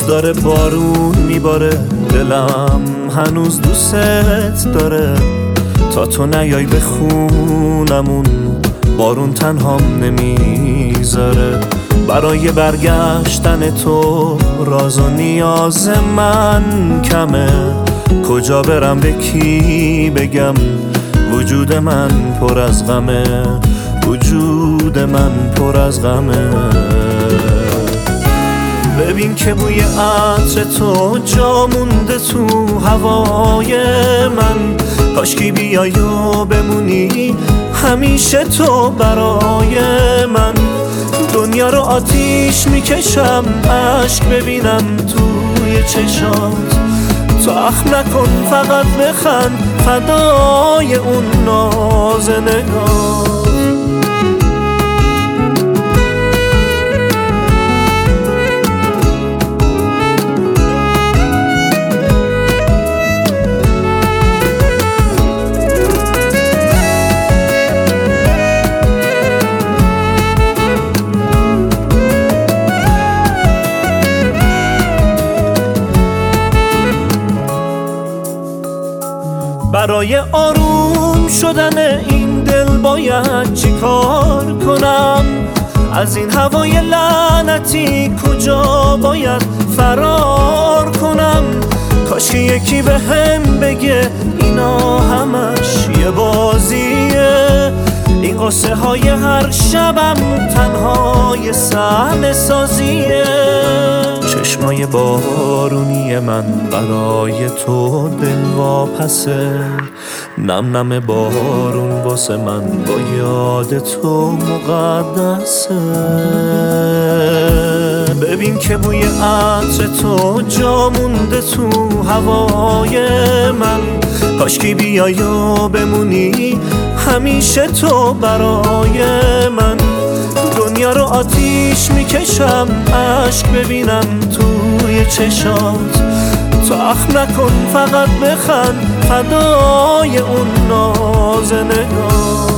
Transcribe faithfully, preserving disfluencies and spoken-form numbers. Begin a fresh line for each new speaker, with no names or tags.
داره بارون میباره، دلم هنوز دوست داره. تا تو نیای به خونمون بارون تنهام نمیذاره. برای برگشتن تو راز و نیاز من کمه. کجا برم به کی بگم وجود من پر از غمه، وجود من پر از غمه. ببین که بوی عطر تو جا مونده تو هوای من. کاشکی بیای و بمونی همیشه تو برای من. دنیا رو آتیش میکشم عشق ببینم توی چشات. تو اخم نکن فقط بخند فدای اون ناز نگاه. برای آروم شدن این دل باید چی کار کنم؟ از این هوای لعنتی کجا باید فرار کنم؟ کاش یکی به هم بگه اینا همش یه بازیه. این قصه های هر شبم تنها یه صحنه سازیه. چشمای بارونی من برای تو دل واپسه. نم نم بارون واسه من با یاد تو مقدسه. ببین که بوی عطر تو جا مونده تو هوای من. کاشکی بیای و بمونی همیشه تو برای من. دنیا رو آتیش میکشم عشق ببینم توی چشات. تو اخم نکن فقط بخند فدای اون ناز نگاه.